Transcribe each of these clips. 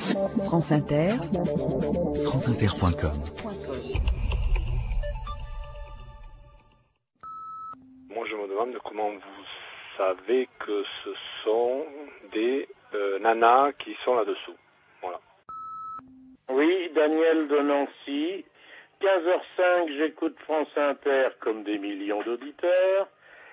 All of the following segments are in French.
France Inter, franceinter.com. Moi, je me demande comment vous savez que ce sont des nanas qui sont là-dessous. Voilà. Oui, Daniel de Nancy. 15h05, j'écoute France Inter comme des millions d'auditeurs.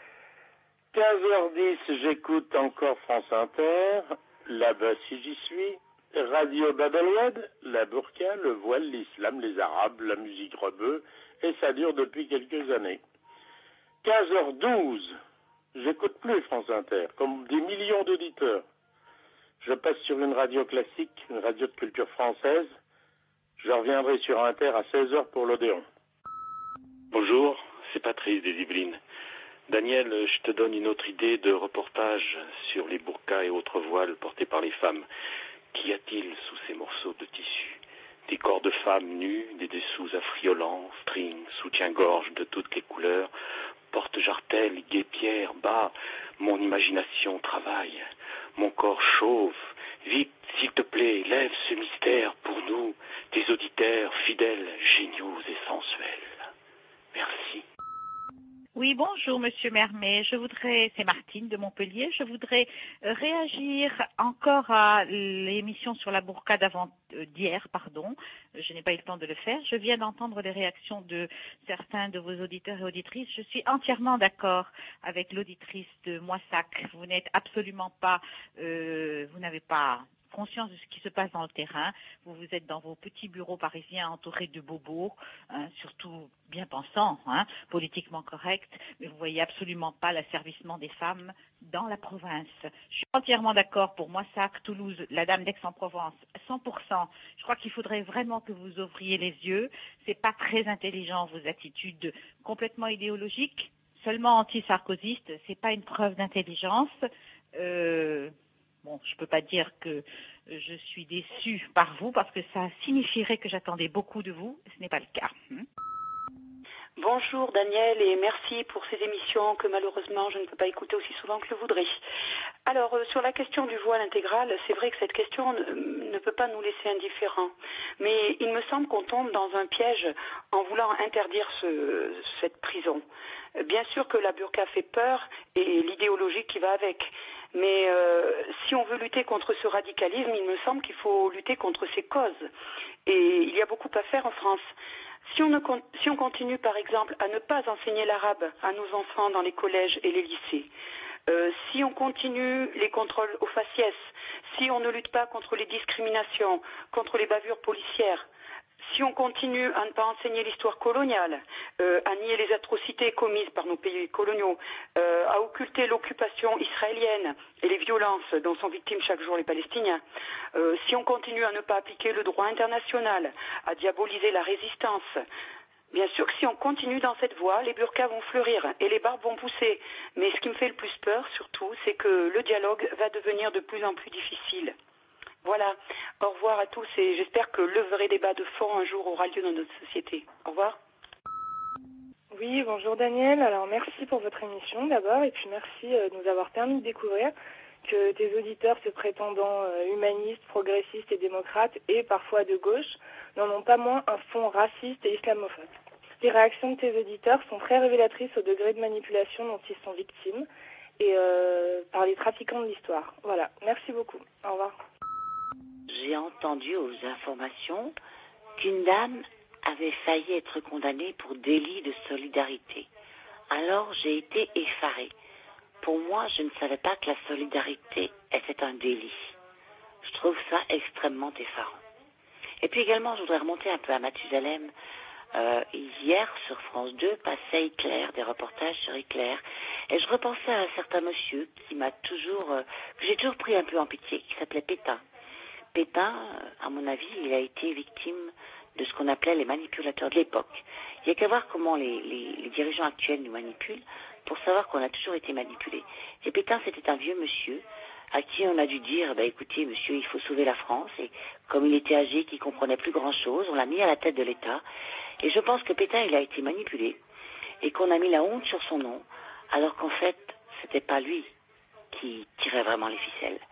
15h10, j'écoute encore France Inter. Là-bas, si j'y suis. Radio Babelwed, la burqa, le voile, l'islam, les arabes, la musique rebeu. Et ça dure depuis quelques années. 15h12, j'écoute plus France Inter, comme des millions d'auditeurs. Je passe sur une radio classique, une radio de culture française. Je reviendrai sur Inter à 16h pour l'Odéon. Bonjour, c'est Patrice des Yvelines. Daniel, je te donne une autre idée de reportage sur les burqas et autres voiles portés par les femmes. Qu'y a-t-il sous ces morceaux de tissu? Des corps de femmes nues, des dessous affriolants, strings, soutien-gorge de toutes les couleurs, porte-jartelles, guêpières, bas. Mon imagination travaille. Mon corps chauffe. Vite, s'il te plaît, lève ce mystère pour nous, tes auditeurs fidèles, géniaux et sensuels. Merci. Oui, bonjour Monsieur Mermet. C'est Martine de Montpellier. Je voudrais réagir encore à l'émission sur la burqa d'hier. Je n'ai pas eu le temps de le faire. Je viens d'entendre les réactions de certains de vos auditeurs et auditrices. Je suis entièrement d'accord avec l'auditrice de Moissac. Vous n'êtes absolument pas, vous n'avez pas conscience de ce qui se passe dans le terrain. Vous êtes dans vos petits bureaux parisiens entourés de bobos, surtout bien pensants, politiquement corrects, mais vous ne voyez absolument pas l'asservissement des femmes dans la province. Je suis entièrement d'accord pour Moissac, Toulouse, la Dame d'Aix-en-Provence, 100%. Je crois qu'il faudrait vraiment que vous ouvriez les yeux. C'est pas très intelligent, vos attitudes complètement idéologiques, seulement anti-sarkozystes. C'est pas une preuve d'intelligence. Bon, je ne peux pas dire que je suis déçue par vous parce que ça signifierait que j'attendais beaucoup de vous. Ce n'est pas le cas. Bonjour Daniel et merci pour ces émissions que malheureusement je ne peux pas écouter aussi souvent que je voudrais. Alors sur la question du voile intégral, c'est vrai que cette question ne peut pas nous laisser indifférents. Mais il me semble qu'on tombe dans un piège en voulant interdire cette prison. Bien sûr que la burqa fait peur et l'idéologie qui va avec. Mais si on veut lutter contre ce radicalisme, il me semble qu'il faut lutter contre ses causes. Et il y a beaucoup à faire en France. Si on continue par exemple à ne pas enseigner l'arabe à nos enfants dans les collèges et les lycées, si on continue les contrôles aux faciès, si on ne lutte pas contre les discriminations, contre les bavures policières, si on continue à ne pas enseigner l'histoire coloniale, à nier les atrocités commises par nos pays coloniaux, à occulter l'occupation israélienne et les violences dont sont victimes chaque jour les Palestiniens, si on continue à ne pas appliquer le droit international, à diaboliser la résistance, bien sûr que si on continue dans cette voie, les burqas vont fleurir et les barbes vont pousser. Mais ce qui me fait le plus peur surtout, c'est que le dialogue va devenir de plus en plus difficile. Voilà, au revoir à tous et j'espère que le vrai débat de fond un jour aura lieu dans notre société. Au revoir. Oui, bonjour Daniel. Alors merci pour votre émission d'abord et puis merci de nous avoir permis de découvrir que tes auditeurs se prétendant humanistes, progressistes et démocrates et parfois de gauche n'en ont pas moins un fond raciste et islamophobe. Les réactions de tes auditeurs sont très révélatrices au degré de manipulation dont ils sont victimes et par les trafiquants de l'histoire. Voilà, merci beaucoup. Au revoir. J'ai entendu aux informations qu'une dame avait failli être condamnée pour délit de solidarité. Alors j'ai été effarée. Pour moi, je ne savais pas que la solidarité était un délit. Je trouve ça extrêmement effarant. Et puis également, je voudrais remonter un peu à Mathusalem. Hier, sur France 2, passait Hitler, des reportages sur Hitler. Et je repensais à un certain monsieur que j'ai toujours pris un peu en pitié, qui s'appelait Pétain. Pétain, à mon avis, il a été victime de ce qu'on appelait les manipulateurs de l'époque. Il n'y a qu'à voir comment les dirigeants actuels nous manipulent pour savoir qu'on a toujours été manipulés. Et Pétain, c'était un vieux monsieur à qui on a dû dire, écoutez, monsieur, il faut sauver la France. Et comme il était âgé, qu'il ne comprenait plus grand-chose, on l'a mis à la tête de l'État. Et je pense que Pétain, il a été manipulé et qu'on a mis la honte sur son nom, alors qu'en fait, c'était pas lui qui tirait vraiment les ficelles.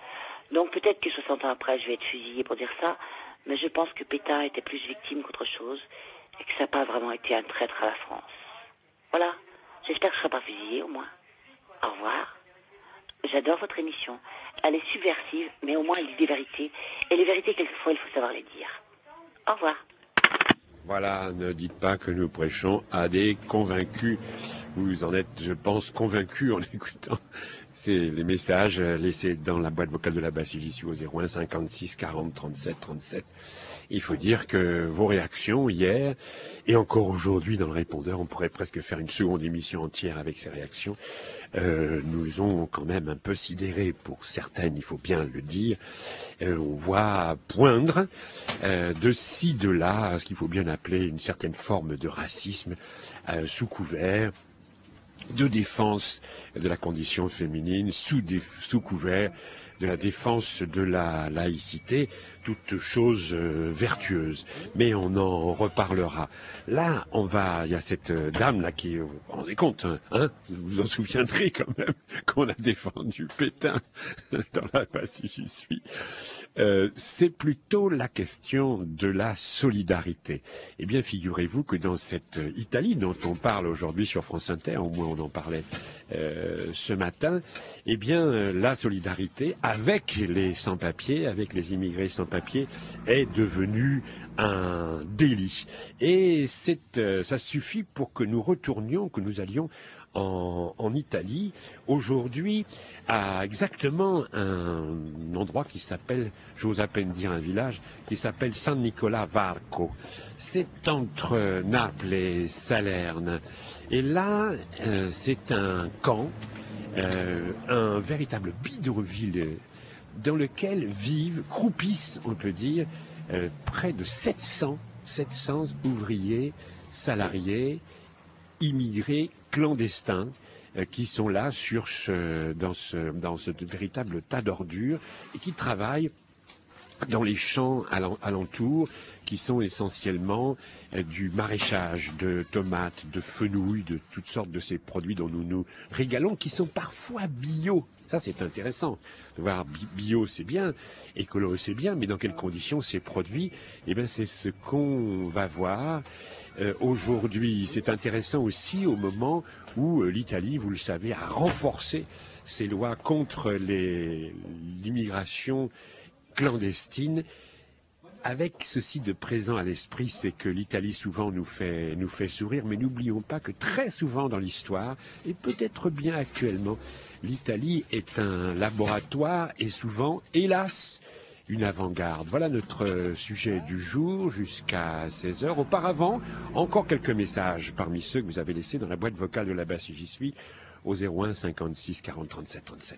Donc peut-être que 60 ans après, je vais être fusillée pour dire ça, mais je pense que Pétain était plus victime qu'autre chose et que ça n'a pas vraiment été un traître à la France. Voilà, j'espère que je ne serai pas fusillée au moins. Au revoir. J'adore votre émission. Elle est subversive, mais au moins elle dit des vérités. Et les vérités, quelquefois, il faut savoir les dire. Au revoir. Voilà, ne dites pas que nous prêchons à des convaincus. Vous en êtes, je pense, convaincus en écoutant les messages laissés dans la boîte vocale de la basse. J'y suis au 01 56 40 37 37. Il faut dire que vos réactions hier et encore aujourd'hui dans le répondeur, on pourrait presque faire une seconde émission entière avec ces réactions, nous ont quand même un peu sidérés pour certaines, il faut bien le dire. On voit poindre de ci, de là, ce qu'il faut bien appeler une certaine forme de racisme sous couvert de défense de la condition féminine, sous couvert de la défense de la laïcité, toute chose vertueuse. Mais on en reparlera. Là, il y a cette dame là qui, vous vous rendez compte, hein, vous vous en souviendrez quand même qu'on a défendu Pétain dans la base si j'y suis. C'est plutôt la question de la solidarité. Eh bien, figurez-vous que dans cette Italie dont on parle aujourd'hui sur France Inter, au moins on en parlait ce matin, eh bien, la solidarité avec les sans-papiers, avec les immigrés sans-papiers, est devenue un délit. Et ça suffit pour que nous retournions, que nous allions en Italie, aujourd'hui, à exactement un endroit qui s'appelle, j'ose à peine dire un village, qui s'appelle San Nicola Varco. C'est entre Naples et Salerne. Et là, c'est un camp, un véritable bidonville dans lequel croupissent, on peut dire, près de 700 ouvriers, salariés, immigrés, clandestins, qui sont là dans ce véritable tas d'ordures et qui travaillent dans les champs alentours, qui sont essentiellement du maraîchage, de tomates, de fenouil, de toutes sortes de ces produits dont nous nous régalons, qui sont parfois bio. Ça, c'est intéressant. De voir bio, c'est bien, écolo, c'est bien, mais dans quelles conditions ces produits, eh bien, c'est ce qu'on va voir aujourd'hui. C'est intéressant aussi au moment où l'Italie, vous le savez, a renforcé ses lois contre l'immigration clandestine, avec ceci de présent à l'esprit, c'est que l'Italie souvent nous fait sourire, mais n'oublions pas que très souvent dans l'histoire, et peut-être bien actuellement, l'Italie est un laboratoire et souvent, hélas, une avant-garde. Voilà notre sujet du jour jusqu'à 16h. Auparavant, encore quelques messages parmi ceux que vous avez laissés dans la boîte vocale de la basse j'y suis au 01 56 40 37 37.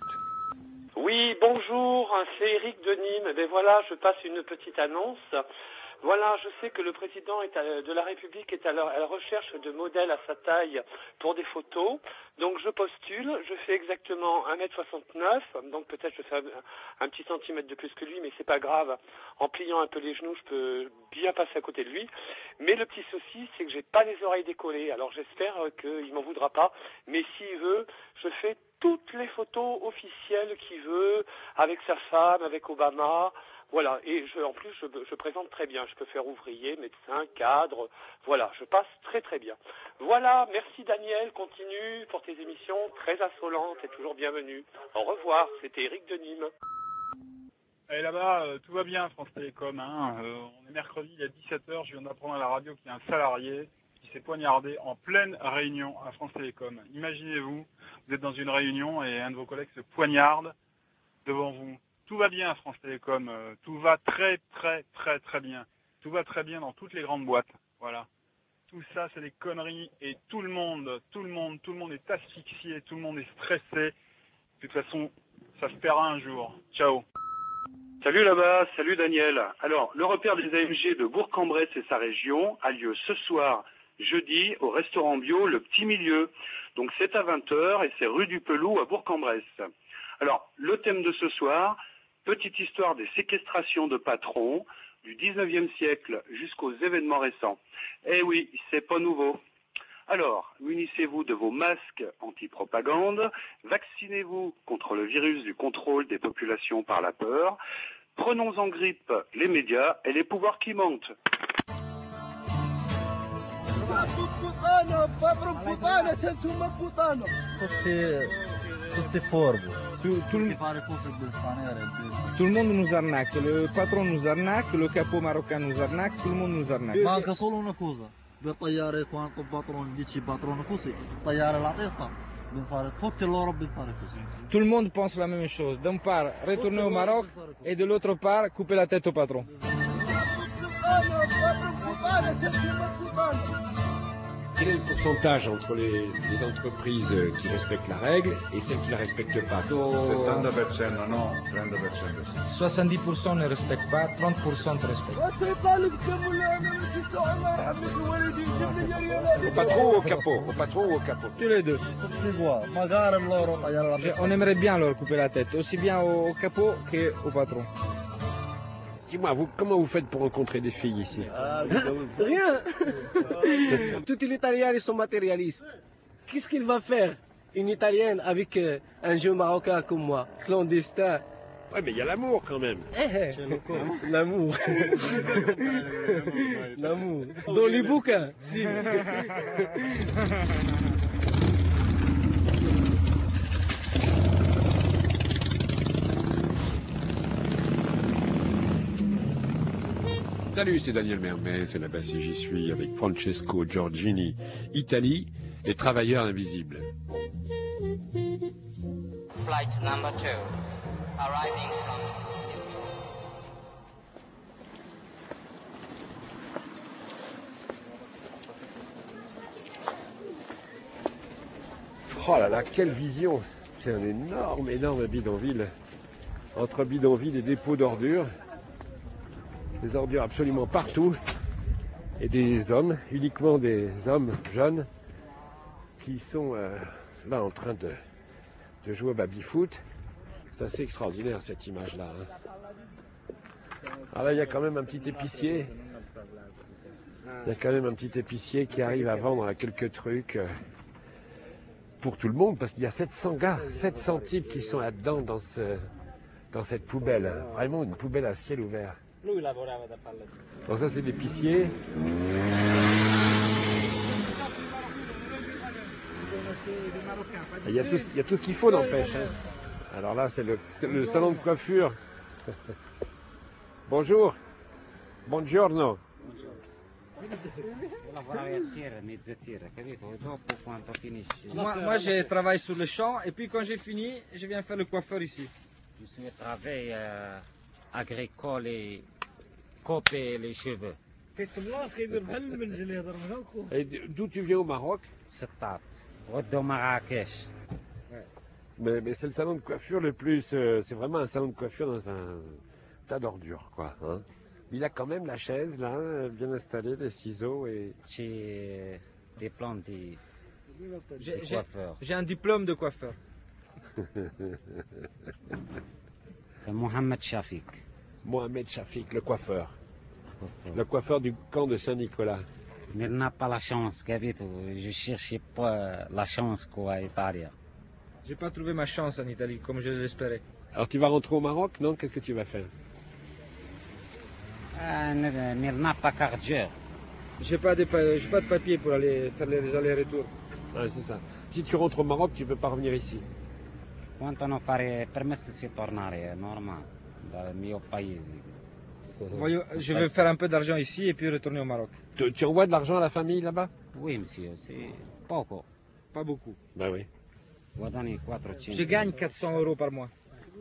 Oui, bonjour, c'est Eric de Nîmes. Ben voilà, je passe une petite annonce. Voilà, je sais que le président de la République est à la recherche de modèles à sa taille pour des photos. Donc je postule, je fais exactement 1m69, donc peut-être je fais un petit centimètre de plus que lui, mais c'est pas grave. En pliant un peu les genoux, je peux bien passer à côté de lui. Mais le petit souci, c'est que j'ai pas les oreilles décollées. Alors j'espère qu'il m'en voudra pas. Mais s'il veut, je fais toutes les photos officielles qu'il veut, avec sa femme, avec Obama. Voilà, et en plus, je présente très bien. Je peux faire ouvrier, médecin, cadre. Voilà, je passe très très bien. Voilà, merci Daniel, continue pour tes émissions très insolentes et toujours bienvenue. Au revoir, c'était Eric de Nîmes. Et là-bas, tout va bien, France Télécom. On est mercredi, il est 17h, je viens d'apprendre à la radio qu'il y a un salarié qui s'est poignardé en pleine réunion à France Télécom. Imaginez-vous, vous êtes dans une réunion et un de vos collègues se poignarde devant vous. Tout va bien à France Télécom, tout va très très très très bien. Tout va très bien dans toutes les grandes boîtes. Voilà. Tout ça, c'est des conneries et tout le monde est asphyxié, tout le monde est stressé. De toute façon, ça se paiera un jour. Ciao. Salut là-bas, salut Daniel. Alors, le repère des AMG de Bourg-en-Bresse et sa région a lieu ce soir, jeudi, au restaurant bio Le Petit Milieu. Donc c'est à 20h et c'est rue du Pelou à Bourg-en-Bresse. Alors, le thème de ce soir, petite histoire des séquestrations de patrons du 19e siècle jusqu'aux événements récents. Eh oui, c'est pas nouveau. Alors, munissez-vous de vos masques anti-propagande, vaccinez-vous contre le virus du contrôle des populations par la peur, prenons en grippe les médias et les pouvoirs qui mentent. Tout le monde nous arnaque, le patron nous arnaque, le capot marocain nous arnaque, tout le monde nous arnaque. Manca solo una cosa, بالطيارة يكون الباترون ديتشي باترون كوسي الطيارة العطيسة بنصاري توت l'Europe بنصاري كوسي. Tout le monde pense la même chose. D'un part, retourner au Maroc et de l'autre part, couper la tête au patron. Quel est le pourcentage entre les entreprises qui respectent la règle et celles qui ne la respectent pas? 70%, non, 30%. 70% ne respectent pas, 30% respectent. Au patron ou au capot? Au patron ou au capot? Tous les deux. On aimerait bien leur couper la tête, aussi bien au capot qu'au patron. Dis-moi, comment vous faites pour rencontrer des filles ici? Rien. Tous les Italiens ils sont matérialistes. Qu'est-ce qu'il va faire une Italienne avec un jeune Marocain comme moi, clandestin? Ouais, mais il y a l'amour quand même. L'amour. L'amour. Dans les bouquins, si. Salut, c'est Daniel Mermet, c'est là-bas si j'y suis, avec Francesco Giorgini, Italie, les travailleurs invisibles. Flight number 2, arriving from... Oh là là, quelle vision! C'est un énorme bidonville. Entre bidonville et dépôts d'ordures. Des ordures absolument partout. Et des hommes, uniquement des hommes jeunes, qui sont là en train de jouer au baby-foot. C'est assez extraordinaire cette image-là. Hein. Alors là, il y a quand même un petit épicier. Il y a quand même un petit épicier qui arrive à vendre quelques trucs pour tout le monde, parce qu'il y a 700 gars, 700 types qui sont là-dedans dans cette poubelle. Hein. Vraiment une poubelle à ciel ouvert. Bon, ça c'est l'épicier. Il y a tout ce qu'il faut, n'empêche. Hein. Alors là, c'est le salon de coiffure. Bonjour. Buongiorno. Moi, je travaille sur le champ et puis quand j'ai fini, je viens faire le coiffeur ici. Je suis au travail agricole et couper les cheveux. Et d'où tu viens au Maroc? De Marrakech. Mais c'est le salon de coiffure le plus... c'est vraiment un salon de coiffure dans un tas d'ordures, quoi. Hein. Il a quand même la chaise, là, bien installée, les ciseaux et... J'ai des plans de coiffeur. J'ai un diplôme de coiffeur. Mohamed Shafik. Mohamed Shafik, le coiffeur. Le coiffeur du camp de Saint-Nicolas. Mais il n'a pas la chance, capito. Je cherchais pas la chance quoi, Italie. J'ai pas trouvé ma chance en Italie, comme je l'espérais. Alors tu vas rentrer au Maroc, non? Qu'est-ce que tu vas faire? Mais il n'a pas carte. J'ai pas de papier pour aller faire les allers-retours. Ah, c'est ça. Si tu rentres au Maroc, tu ne peux pas revenir ici. Quanto non fare permesso di tornare, normal, dal mio paese. Je vais faire un peu d'argent ici et puis retourner au Maroc. Tu envoies de l'argent à la famille là-bas? Oui, monsieur, c'est poco. Pas beaucoup. Ben oui. Je gagne 400 € par mois.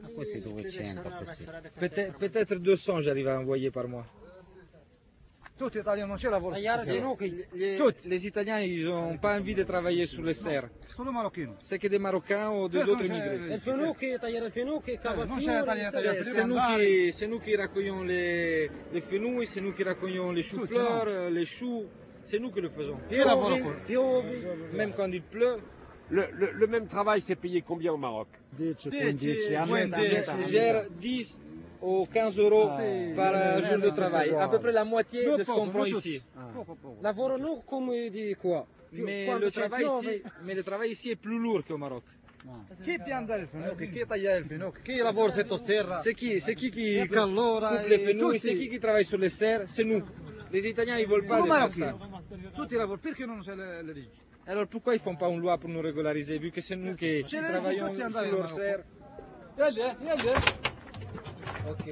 Peut-être 200 j'arrive à envoyer par mois. Les Italiens, ils n'ont pas envie de travailler sur les serres. C'est que des Marocains ou d'autres immigrés. C'est nous qui raccueillons les fenouils, c'est nous qui raccueillons les choux-fleurs, les choux. C'est nous qui le faisons. Même quand il pleut. Le même travail, c'est payé combien au Maroc? Je gère 10 ou 15 € par jour de travail, à peu près la moitié de ce qu'on prend ici. Lavorano come di qua. mais le travail ici est plus lourd qu'au Maroc. Chi pianta il fenouil? Chi taglia il fenouil? Chi lavora sotto serra? C'est qui qui allora, coupe les fenouils? C'est qui travaille sur les serres? C'est nous. Les Italiens, ils veulent pas faire ça. Tutti lavorano, perché non c'è le leggi? Alors pourquoi ils font pas une loi pour nous régulariser, vu que c'est nous qui travaillons sur leurs serres? Ok.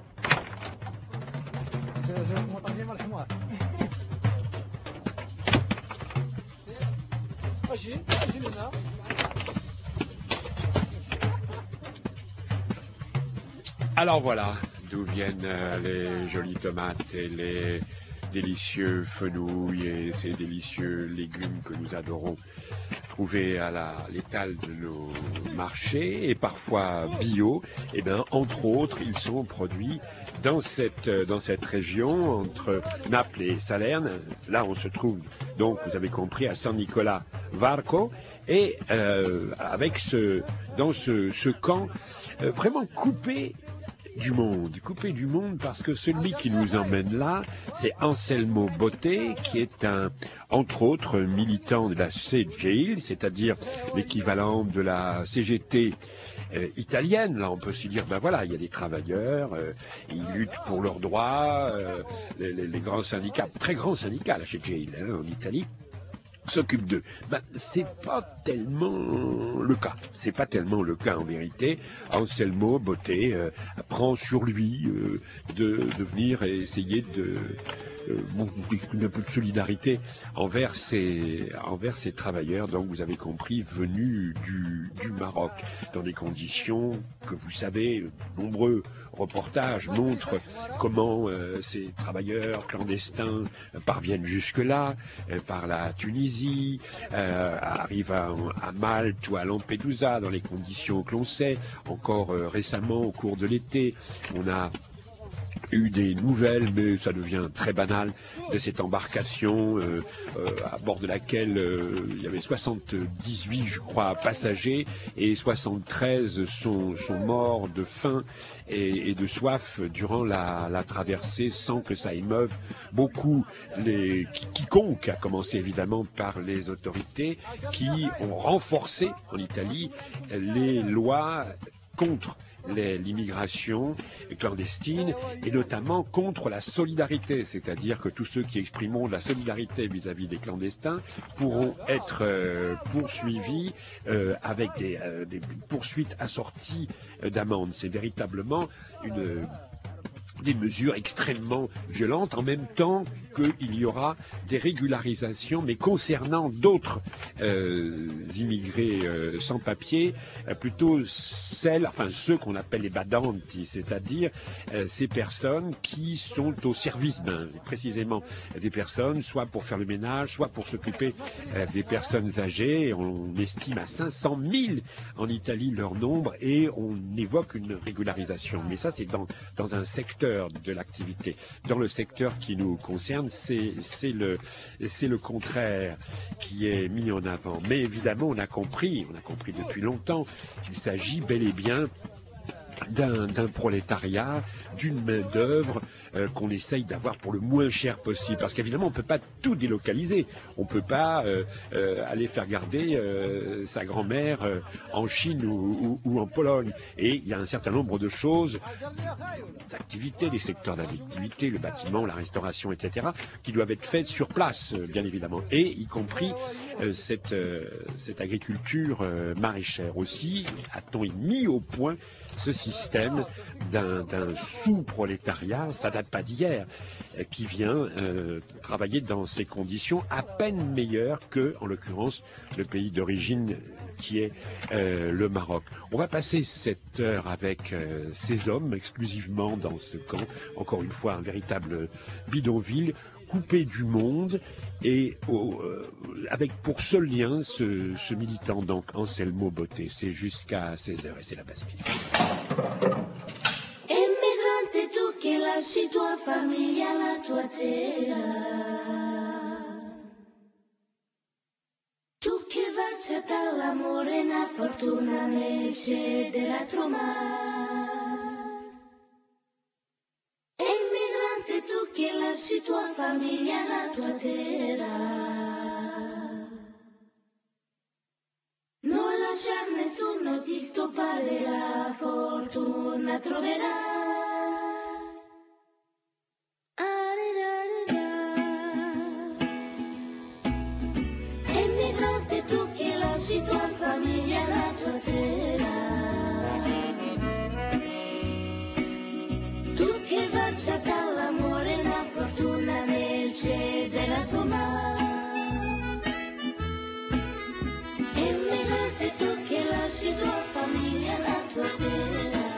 Alors voilà d'où viennent les jolies tomates et les délicieux fenouils et ces délicieux légumes que nous adorons trouver à l'étal de nos marchés et parfois bio. Et bien, entre autres, ils sont produits dans cette région entre Naples et Salerne. Là, on se trouve donc, vous avez compris, à San Nicola Varco et avec dans ce camp vraiment coupé du monde, parce que celui qui nous emmène là, c'est Anselmo Botte, qui est entre autres, militant de la CGIL, c'est-à-dire l'équivalent de la CGT italienne. Là, on peut se dire, ben voilà, il y a des travailleurs, ils luttent pour leurs droits, les grands syndicats, très grands syndicats, la CGIL, en Italie, s'occupe d'eux. Ben, c'est pas tellement le cas. C'est pas tellement le cas en vérité. Anselmo Botte prend sur lui de venir essayer de un peu de solidarité envers ces travailleurs, donc vous avez compris, venus du Maroc, dans des conditions que vous savez, nombreux reportages montrent comment ces travailleurs clandestins parviennent jusque-là, par la Tunisie, arrivent à Malte ou à Lampedusa, dans les conditions que l'on sait. Encore récemment, au cours de l'été, on a eu des nouvelles, mais ça devient très banal, de cette embarcation à bord de laquelle il y avait 78, je crois, passagers, et 73 sont morts de faim et de soif durant la traversée, sans que ça émeuve beaucoup quiconque, à commencer évidemment par les autorités, qui ont renforcé en Italie les lois contre l'immigration clandestine et notamment contre la solidarité, c'est-à-dire que tous ceux qui exprimeront de la solidarité vis-à-vis des clandestins pourront être poursuivis avec des poursuites assorties d'amendes. C'est véritablement des mesures extrêmement violentes, en même temps qu'il y aura des régularisations, mais concernant d'autres immigrés sans papier, plutôt ceux qu'on appelle les badanti, c'est-à-dire ces personnes qui sont au service, précisément des personnes, soit pour faire le ménage, soit pour s'occuper des personnes âgées. On estime à 500 000 en Italie leur nombre, et on évoque une régularisation. Mais ça, c'est dans un secteur de l'activité. Dans le secteur qui nous concerne, c'est le contraire qui est mis en avant. Mais évidemment, on a compris depuis longtemps qu'il s'agit bel et bien d'un prolétariat, d'une main-d'œuvre qu'on essaye d'avoir pour le moins cher possible. Parce qu'évidemment, on ne peut pas tout délocaliser. On ne peut pas aller faire garder sa grand-mère en Chine ou en Pologne. Et il y a un certain nombre de choses, d'activités, des secteurs d'activité, le bâtiment, la restauration, etc., qui doivent être faites sur place, bien évidemment. Et y compris cette agriculture maraîchère aussi. A-t-on mis au point ce système d'un sous-prolétariat, ça date pas d'hier, qui vient travailler dans ces conditions à peine meilleures que, en l'occurrence, le pays d'origine qui est le Maroc. On va passer cette heure avec ces hommes exclusivement dans ce camp, encore une fois un véritable bidonville, coupé du monde, et avec pour seul lien ce militant, donc Anselmo Botte. C'est jusqu'à 16h et c'est la basse piste. Emigrante, tu che lasci tua famiglia, la tua terra, tu che vai a cercare l'amore, una fortuna nel cielo della trovare. Emigrante, tu che lasci tua famiglia, la tua terra, nessuno ti stoppare, la fortuna troverà. Emigrante tu che lasci tua famiglia, la tua terra, tu che varcia dall'amore la fortuna nel cielo della tua mano. Emigrante tu che lasci tua famiglia, la tua terra,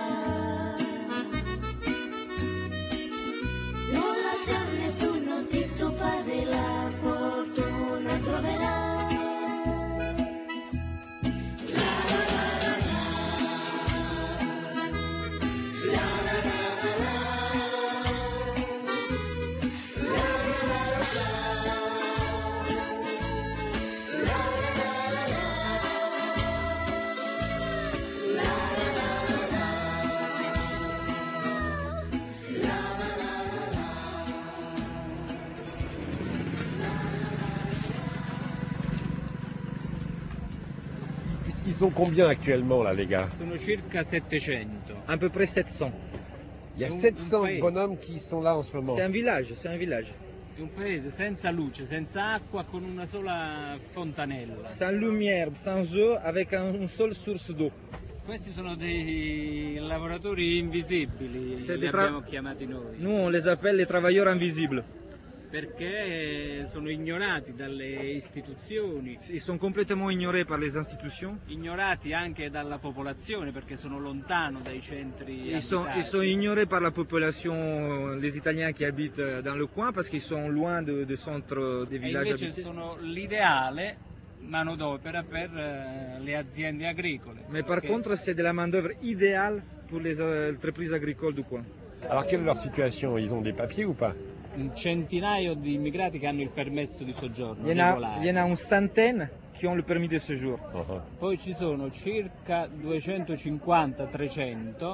non lasciar nessuno ti stoppare, la fortuna troverà. Ils sont combien actuellement là les gars? Sono circa 700. À peu près 700. Il y a 700 bonhommes qui sont là en ce moment. C'est un village, c'est un village. È un paese senza luce, senza acqua, con una sola fontanella. Sans lumière, sans eau, avec une seule source d'eau. Questi sono dei lavoratori invisibili, li abbiamo chiamati noi. Nous, on les appelle les travailleurs invisibles. Perché sono ignorati dalle istituzioni. Ils sont complètement ignorés par les institutions. Ignorati anche dalla popolazione perché sono lontano dai centri Ils sont ignorés par la population, les Italiens qui habitent dans le coin, parce qu'ils sont loin de centres des villages invece habités. Sono l'ideale manodopera per le aziende agricole. Mais par contre, c'est de la main-d'œuvre idéale pour les entreprises agricoles du coin. Alors quelle est leur situation? Ils ont des papiers ou pas? Un centinaio di immigrati che hanno il permesso di soggiorno Il y en a une centaine qui ont le permis de séjour. Poi ci sono circa 250-300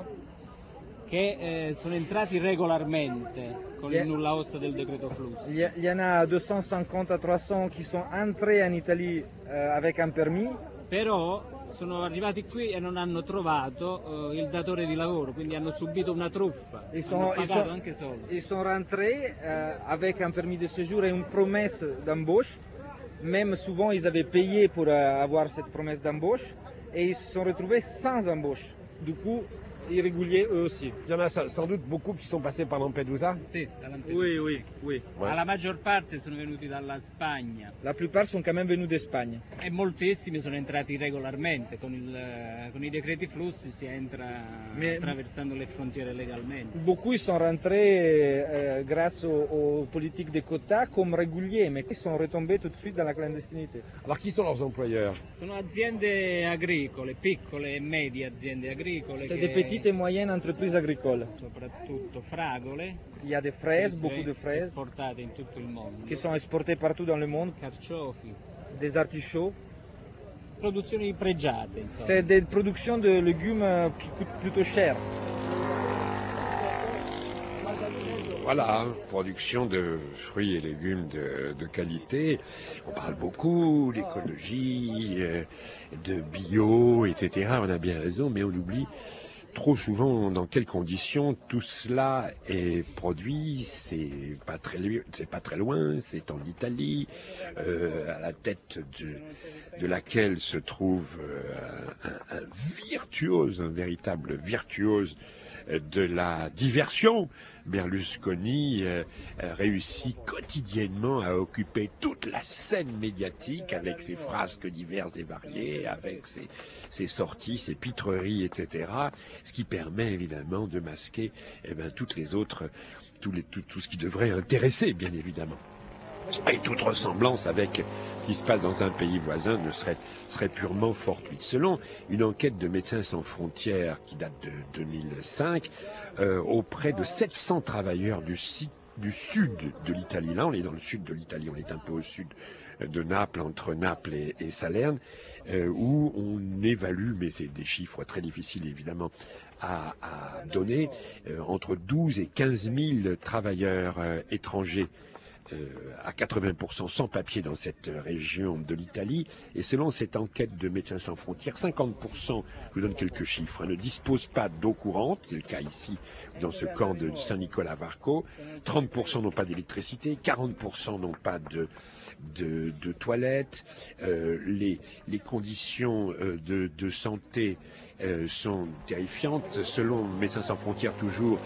che sono entrati regolarmente con il nulla osta del decreto flussi. Il y en a 250 à 300 qui sont entrés en Italie avec un permis. Però sono arrivati qui e non hanno trovato il datore di lavoro, quindi hanno subito una truffa, hanno pagato anche soldi. Ils sont rentrés avec un permis de séjour et une promesse d'embauche. Même souvent, ils avaient payé pour avoir cette promesse d'embauche et ils se sont retrouvés sans embauche. Du coup, irréguliers eux aussi. Il y en a sans doute beaucoup qui sont passés par Lampedusa? Sì, da Lampedusa. Oui. Ouais. Ma la maggior parte sono venuti dalla Spagna. La plupart sont quand même venus d'Espagne. E moltissimi sono entrati regolarmente, con i decreti flussi si entra attraversando le frontiere legalmente. Beaucoup ils sont rentrés grâce aux politiques des quotas comme réguliers, mais ils sont retombés tout de suite dans la clandestinité. Alors qui sont leurs employeurs? Sono aziende agricole, piccole e medie aziende agricole. C'est des petites et moyennes entreprises agricoles. Soprattutto fragole. Il y a des fraises, beaucoup de fraises. Esportate in tutto il mondo. Qui sont exportées partout dans le monde. Carciofi. Des artichauts. Produzioni pregiate, insomma. C'est des productions de légumes qui coûtent plutôt cher. Voilà, production de fruits et légumes de qualité. On parle beaucoup d'écologie, de bio, etc. On a bien raison, mais on oublie trop souvent dans quelles conditions tout cela est produit. C'est pas très loin, c'est en Italie, à la tête de laquelle se trouve un virtuose, un véritable virtuose de la diversion. Berlusconi réussit quotidiennement à occuper toute la scène médiatique avec ses frasques diverses et variées, avec ses sorties, ses pitreries, etc. Ce qui permet évidemment de masquer toutes les autres, tout ce qui devrait intéresser, bien évidemment. Et toute ressemblance avec ce qui se passe dans un pays voisin serait purement fortuite. Selon une enquête de Médecins sans frontières qui date de 2005, auprès de 700 travailleurs du sud de l'Italie, là on est dans le sud de l'Italie, on est un peu au sud de Naples, entre Naples et Salerne, où on évalue, mais c'est des chiffres très difficiles évidemment à donner, entre 12 et 15 000 travailleurs étrangers à 80% sans papier dans cette région de l'Italie. Et selon cette enquête de Médecins sans frontières, 50%, je vous donne quelques chiffres, ne disposent pas d'eau courante, c'est le cas ici dans ce camp de Saint-Nicolas-Varco, 30% n'ont pas d'électricité, 40% n'ont pas de toilettes, les conditions de santé sont terrifiantes. Selon Médecins sans frontières toujours,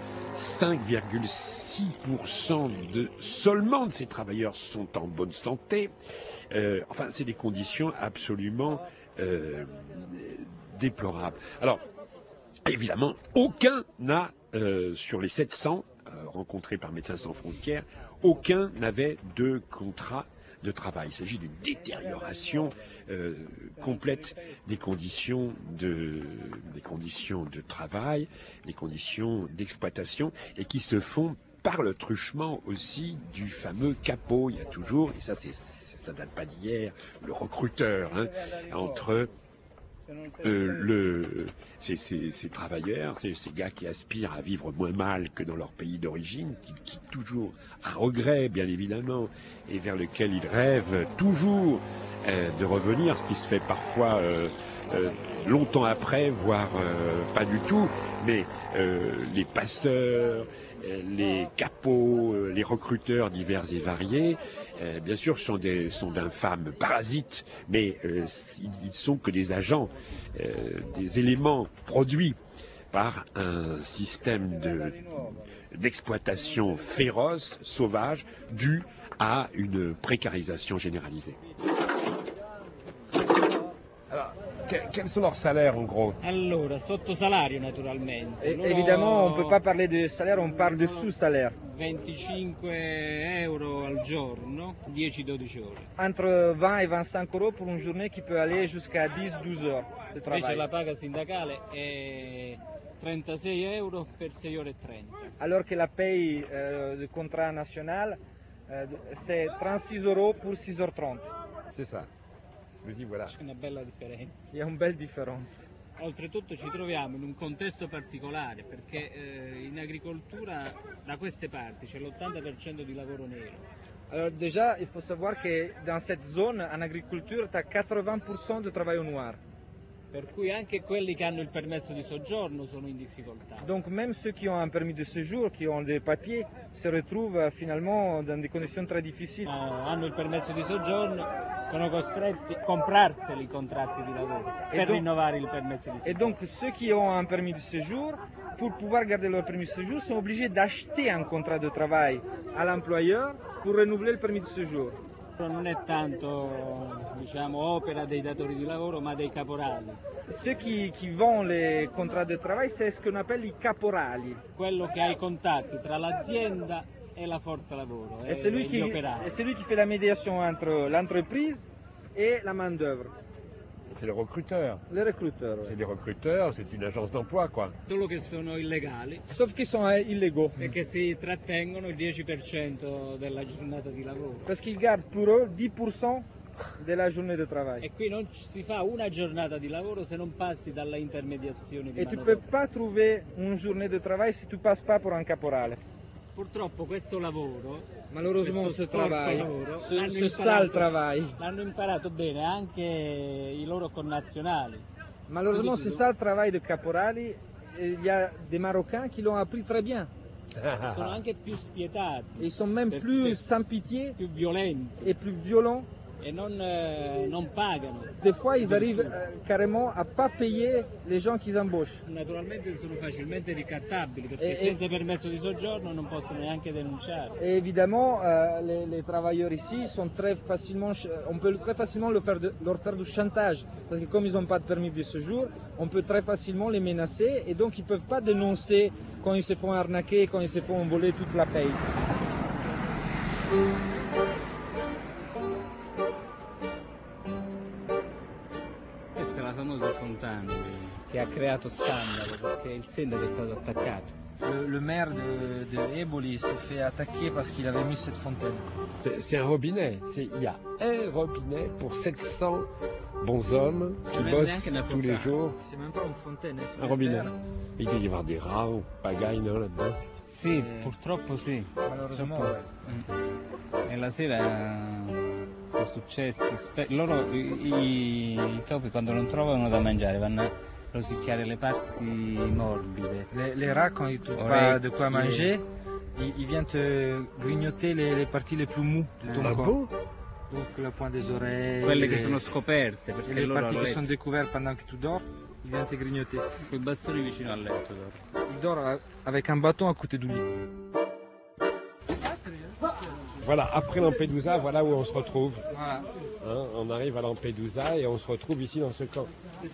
5,6% seulement de ces travailleurs sont en bonne santé. Enfin, c'est des conditions absolument déplorables. Alors, évidemment, aucun n'a, sur les 700 rencontrés par Médecins sans frontières, aucun n'avait de contrat de travail. Il s'agit d'une détérioration complète des conditions de travail, des conditions d'exploitation, et qui se font par le truchement aussi du fameux capot. Il y a toujours, et ça date pas d'hier, le recruteur entre ces travailleurs, ces gars qui aspirent à vivre moins mal que dans leur pays d'origine, qui quittent toujours un regret, bien évidemment, et vers lequel ils rêvent toujours de revenir, ce qui se fait parfois longtemps après, voire pas du tout, mais les passeurs, les capots, les recruteurs divers et variés, bien sûr, sont d'infâmes parasites, mais ils sont que des agents, des éléments produits par un système d'exploitation féroce, sauvage, dû à une précarisation généralisée. Alors, quels sont leurs salaires en gros? Allora, sotto salario naturalmente. Évidemment, on ne peut pas parler de salaire, on parle de sous-salaire. 25 euro al giorno, 10-12 ore. Entre 20 et 25 euros pour une journée qui peut aller jusqu'à 10-12 heures de travail. Invece la paga sindacale è 36 euro per 6 ore e 30. Alors que la paye de contrat national, c'est 36 euros pour 6h30. C'est ça. Così voilà. C'è una bella differenza. Il y a une belle différence. Oltretutto ci troviamo in un contesto particolare perché in agricoltura da queste parti c'è l'80% di lavoro nero. Alors déjà, il faut savoir que dans cette zone, en agriculture, tu as 80% de travail au noir. Per cui anche quelli che hanno il permesso di soggiorno sono in difficoltà. Donc même ceux qui ont un permis de séjour, qui ont des papiers, se retrouvent finalement dans des conditions très difficiles. Hanno il permesso di soggiorno, sono costretti a comprarseli i contratti di lavoro per rinnovare il permesso di soggiorno. Et donc ceux qui ont un permis de séjour, pour pouvoir garder leur permis de séjour, sont obligés d'acheter un contrat de travail à l'employeur pour renouveler le permis de séjour. Non è tanto, diciamo, opera dei datori di lavoro, ma dei caporali. Ceux qui vendent les contrats de travail, c'est ce qu'on appelle i caporali. Quello che ha i contatti tra l'azienda e la forza lavoro, et celui qui fait la médiation entre l'entreprise et la main-d'œuvre. C'est le recruteur. Les recruteurs. C'est des recruteurs, c'est une agence d'emploi, quoi. Solo che sono illegali. Sauf qu'ils sont illégaux. E che si trattengono il 10% della giornata di lavoro. Parce qu'ils gardent pour eux 10% de la journée de travail. E qui non si fa una giornata di lavoro se non passi dalla intermediazione di Et tu ne peux pas trouver une journée de travail si tu ne passes pas pour un caporale. Purtroppo questo lavoro, malheureusement ce travail, ce sale travail, l'hanno imparato bene anche i loro connazionali. Malheureusement ce sale travail de caporali, il y a des Marocains qui l'ont appris très bien. Sono anche più spietati. Ils sont même plus sans pitié, più violenti et plus violents. Et non pagano. Des fois, ils arrivent carrément à ne pas payer les gens qu'ils embauchent. Naturalmente sono facilmente ricattabili perché senza permesso di soggiorno non possono neanche denunciare. Et évidemment, les travailleurs ici sont très facilement, on peut très facilement leur faire du chantage parce que comme ils n'ont pas de permis de séjour, on peut très facilement les menacer et donc ils ne peuvent pas dénoncer quand ils se font arnaquer, quand ils se font voler toute la paye. Fontana che ha creato scandalo perché il sindaco è stato attaccato. Le maire de Eboli s'est fait attaquer parce qu'il avait mis cette fontaine. C'est un robinet, il y a un robinet pour 700 bons hommes qui bossent tous les jours. C'est même pas une fontaine. Un robinet. Il doit y avoir des rats ou pagailles, non, là-dedans? Sì, purtroppo sì. Malheureusement, E la sera sono successi. Loro, i topi, quando non trovano da mangiare, vanno a rosicchiare le parti morbide. Les rats, quand ils ne trouvent pas de quoi manger, ils viennent te grignoter les parties les plus mous de ton corps. Donc la pointe des oreilles. Quelle che sono scoperte, perché les loro parties qui sont découvertes pendant que tu dors, ils viennent te grignoter. Con i bastoni vicino al letto dormo. Il dort avec un bâton à côté du lit. Voilà, après Lampedusa, voilà où on se retrouve. Voilà. Hein, on arrive à Lampedusa et on se retrouve ici dans ce camp.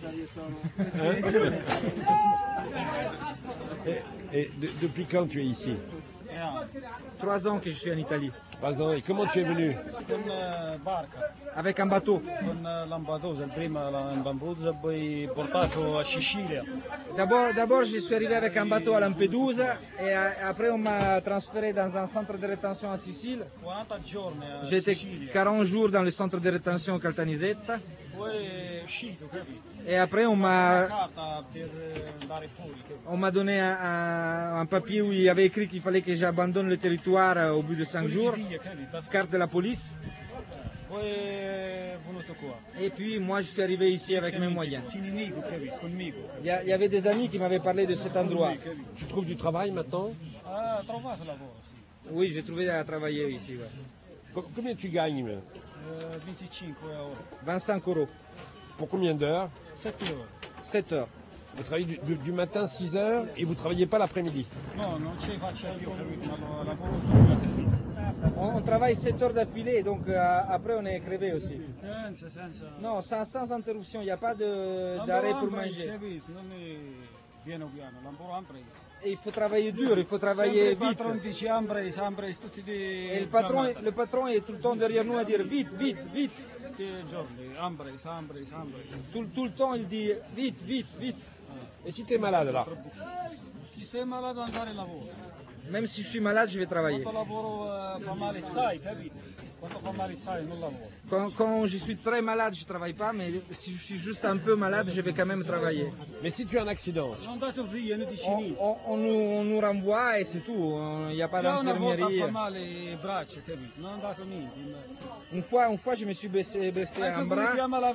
Et depuis quand tu es ici? 3 ans que je suis en Italie. 3 ans. Et comment tu es venu? Con barca. Avec un bateau. Con Lampedusa, prima Lampedusa, poi portato a Sicilia. D'abord, je suis arrivé avec un bateau à Lampedusa et après on m'a transféré dans un centre de rétention en Sicile. 40 giorni a J'étais Sicilia. 40 jours dans le centre de rétention Caltanissetta. Poi è uscito, capito? Et après on m'a Carta per andare fuori, capito? donné un papier où il y avait écrit qu'il fallait que j'abandonne le territoire au bout de 5 jours. Carte de la police. Poi è venuto qua. Et puis moi je suis arrivé ici avec mes moyens. Inimico, capito? Conmigo. Il y avait des amis qui m'avaient parlé de cet endroit. Tu trouves du travail maintenant? Ah, trovato lavoro, sì. Oui, j'ai trouvé à travailler ici. Ouais. Combien tu gagnes? 25 euro. 25 euros. Pour combien d'heures? 7 heures. 7 heures. Vous travaillez du matin 6 heures et vous ne travaillez pas l'après-midi? No, non ce faccio più, capito? Ma lavoro tutto la capito? On travaille 7 heures d'affilée, donc après on est crevé aussi. Senza. Non, sans interruption, il n'y a pas d'arrêt pour manger. Capito? Non è piano, lavoro impresa. Et il faut travailler dur, il faut travailler vite. Il patron dice impresa, tutti Et le patron est tout le temps derrière nous à dire vite. Tutti i giorni, impresa. Tout le temps il dit vite. Et si tu es malade là? Chi sei malato andare al lavoro. Même si je suis malade, je vais travailler. Quando lavoro fa male sai, capito? Quando fa male sai, non lavoro. Quand je suis très malade, je ne travaille pas, mais si je suis juste un peu malade, je vais quand même travailler. Mais si tu as un accident? On nous renvoie et c'est tout, il n'y a pas d'infirmerie. Une fois, je me suis blessé un bras.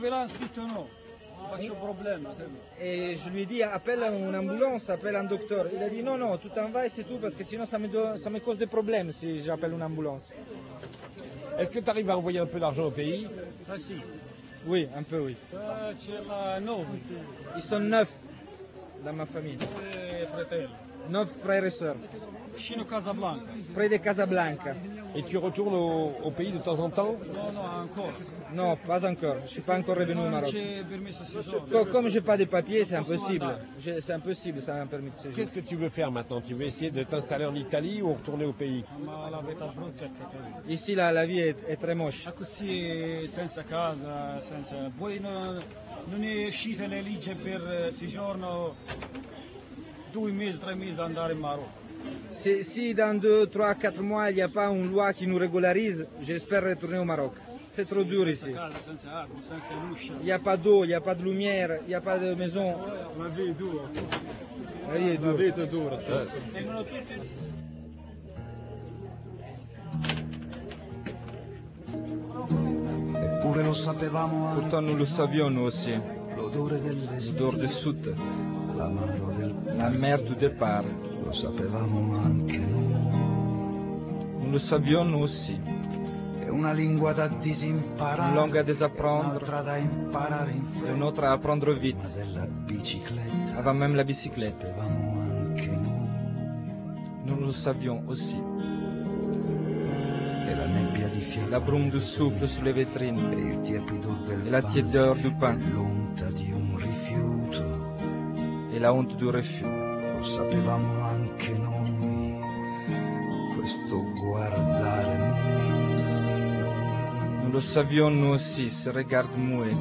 Et je lui ai dit, appelle une ambulance, appelle un docteur. Il a dit, non, tout en va et c'est tout, parce que sinon ça me cause des problèmes si j'appelle une ambulance. Est-ce que tu arrives à envoyer un peu d'argent au pays? Ah si. Oui, un peu, oui. Ils sont 9 dans ma famille. 9 frères et sœurs. Vicino Casablanca. Près de Casablanca. Et tu retournes au pays de temps en temps? Non, encore. Non, pas encore. Je ne suis pas encore revenu au Maroc. Comme je n'ai pas de papiers, c'est impossible. C'est impossible, ça un permis de séjour. Qu'est-ce que tu veux faire maintenant? Tu veux essayer de t'installer en Italie ou retourner au pays? Ici, la vie est très moche. Così, senza casa, senza... Voi non è uscita le leggi per soggiorno 2 mesi, 3 mesi andare in Marocco? Si dans 2, 3, 4 mois, il n'y a pas une loi qui nous régularise, j'espère retourner au Maroc. C'est trop dur ici. Il n'y a pas d'eau, il n'y a pas de lumière, il n'y a pas de maison. La vie est dure. La vie est dure. La vita è dura, sì. Eppure lo sapevamo anche. Pourtant nous le savions nous aussi. L'odore L'odore du sud. L'amaro del La mer du départ. Lo sapevamo anche noi. Nous le savions nous aussi. È una lingua da disimparare. Une langue à désapprendre. Un'altra da imparare in Et fretta. une autre à apprendre vite. Ma della bicicletta. Avant même la bicyclette. Sapevamo anche noi. Nous le savions aussi. E la nebbia di fiato. La brume du souffle sur les E vitrines. il tiepido del Et la tiédeur du pain. L'onta di un rifiuto. Et la honte du refus. Lo sapevamo anche noi, questo guardare muto. Nous le savions nous aussi, ce regard muet.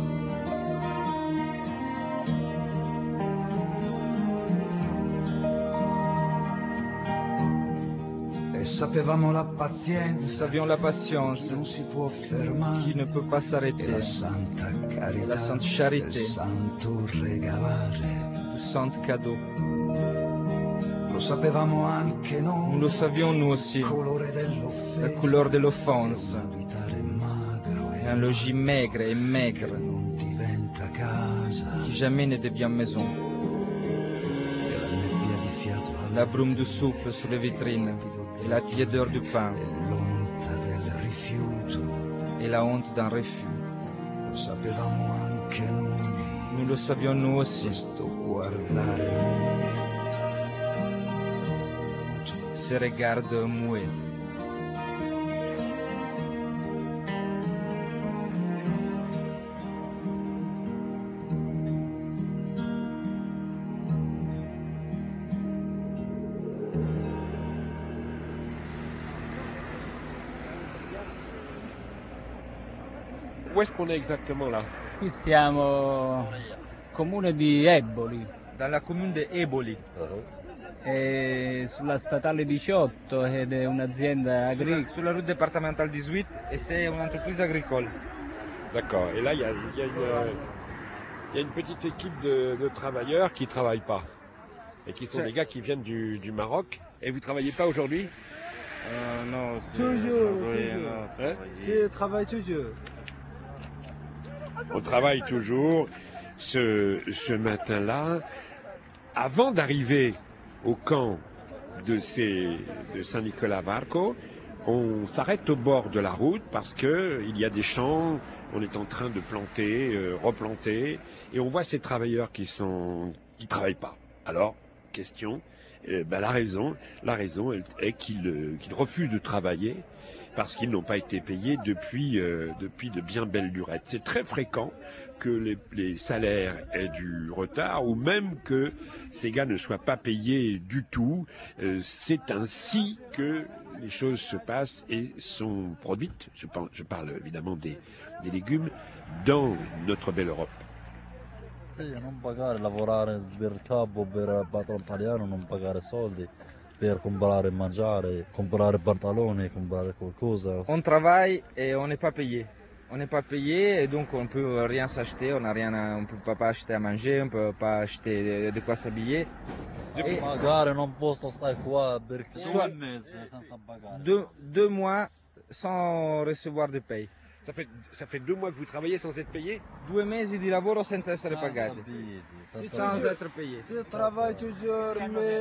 sapevamo la pazienza, nous savions la patience non si può fermare, qui ne peut pas s'arrêter, la santa carità, la sainte charité, il santo regalare, le saint cadeau. Lo sapevamo anche noi, Nous le savions nous aussi, la couleur de l'offense, et un logis maigre et maigre, qui jamais ne devient maison. La brume du souffle sur les vitrines, et la tiédeur du pain, et la honte d'un refus. Nous le savions nous aussi. Ces regards muets. Où est-ce qu'on est exactement là? Qui siamo comune di Eboli. Dans la commune de Eboli. È sulla statale 18 ed è un'azienda agricola. Sulla route départementale 18 et c'est une entreprise agricole. D'accord. Et là, il y a une petite équipe de travailleurs qui ne travaillent pas. Et qui sont des gars qui viennent du Maroc. Et vous ne travaillez pas aujourd'hui? Non, c'est... Toujours. Hein? Je travaille toujours. On travaille toujours. Ce matin-là, avant d'arriver au camp de Saint-Nicolas Barco, on s'arrête au bord de la route parce qu'il y a des champs, on est en train de planter, replanter, et on voit ces travailleurs qui travaillent pas. Alors, question, la raison est qu'ils refusent de travailler parce qu'ils n'ont pas été payés depuis de bien belles lurettes. C'est très fréquent que les salaires aient du retard ou même que ces gars ne soient pas payés du tout. C'est ainsi que les choses se passent et sont produites, je parle évidemment des légumes, dans notre belle Europe. Sì, non pagare, lavorare per il capo, per il patrono italiano, non pagare soldi per comprare e mangiare, comprare pantaloni, comprare qualcosa. On travaille et on n'est pas payé. On n'est pas payé et donc on ne peut rien s'acheter, on peut pas acheter à manger, on ne peut pas acheter de quoi s'habiller. Magari non posso stare qua perché 2 mesi senza pagare. 2 mois sans recevoir de paye. Ça fait 2 mois que vous travaillez sans être payé? 2 mesi di lavoro senza essere pagati. Sans être payé. Je travaille toujours,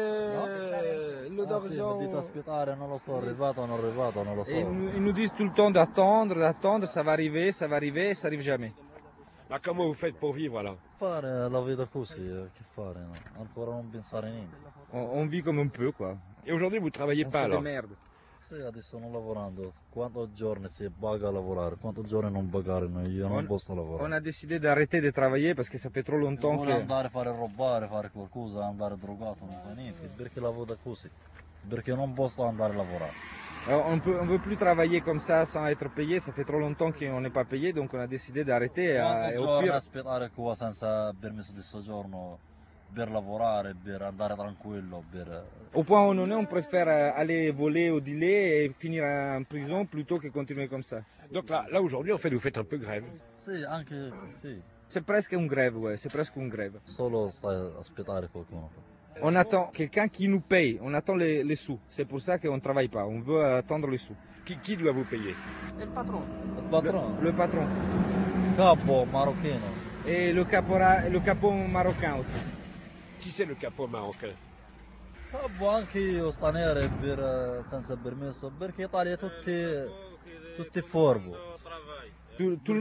mais le d'argent... Dite aspettare, non lo so, arrivato, non arrivato, non lo so. Et ils nous disent tout le temps d'attendre, ça va arriver, et ça n'arrive jamais. Ma comment vous faites pour vivre là? Fare la vita così, che fare? No? Ancora non pensare niente. On vit comme on peut, quoi. Et aujourd'hui vous travaillez pas alors? Merde. Sì, adesso non lavorando. Quanti giorni si paga a lavorare? Quanti giorni non pagare? Io non posso lavorare. On a décidé d'arrêter de travailler parce que ça fait trop longtemps non che... andare a fare rubare, fare qualcosa, andare drogato, non fa niente. Perché lavoro così? Perché non posso andare a lavorare. Alors, on veut plus travailler comme ça sans être payé, ça fait trop longtemps qu'on n'est pas payé, donc on a décidé d'arrêter. Quanti giorni aspettare qua senza permesso di soggiorno per lavorare, per andare tranquillo, per... Au point où on en est, on préfère aller voler au dealer et finir en prison plutôt que continuer comme ça. Donc là aujourd'hui, en fait, vous faites un peu grève. Sì, anche sì. C'est presque une grève, ouais, c'est presque une grève. Solo stai aspettare qualcuno. On attend quelqu'un qui nous paye, on attend les sous. C'est pour ça qu'on ne travaille pas, on veut attendre les sous. Qui doit vous payer? Le patron. Le patron. Capo marocain. Et le capo marocain aussi. Chi c'est le capo marocain? Capo anche io straniero senza permesso, perché in Italia tutti furbo. Tout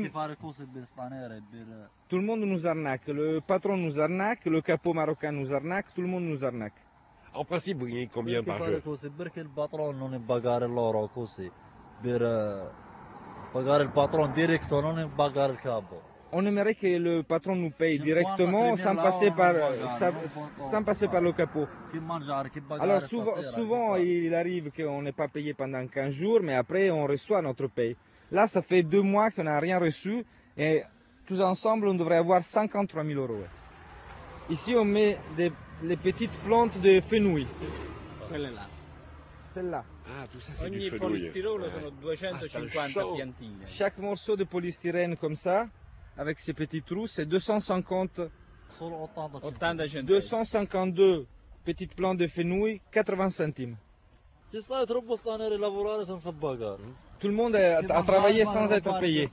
le monde nous arnaque, le patron nous arnaque, le capot marocain nous arnaque, tout le monde nous arnaque. En principe, vous gagnez combien par jour? Perché il patron non pagare loro così, per pagare il patron diretto, non pagare il capo. On aimerait que le patron nous paye directement sans passer par le capot. Alors souvent il arrive qu'on n'est pas payé pendant 15 jours, mais après on reçoit notre paye. Là, ça fait 2 mois qu'on n'a rien reçu et tous ensemble, on devrait avoir 53 000 euros. Ici, on met les petites plantes de fenouil. Quelle là. Celle-là. Ah, tout ça c'est du Ogni fenouil. polistirolo sono 250 piantine. Chaque morceau de polystyrène comme ça, avec ces petits trous, c'est 250, 252 petites plantes de fenouil, 80 centimes. Ci stai troppo stanare a lavorare senza pagare. Tout le monde a travaillé sans être payé.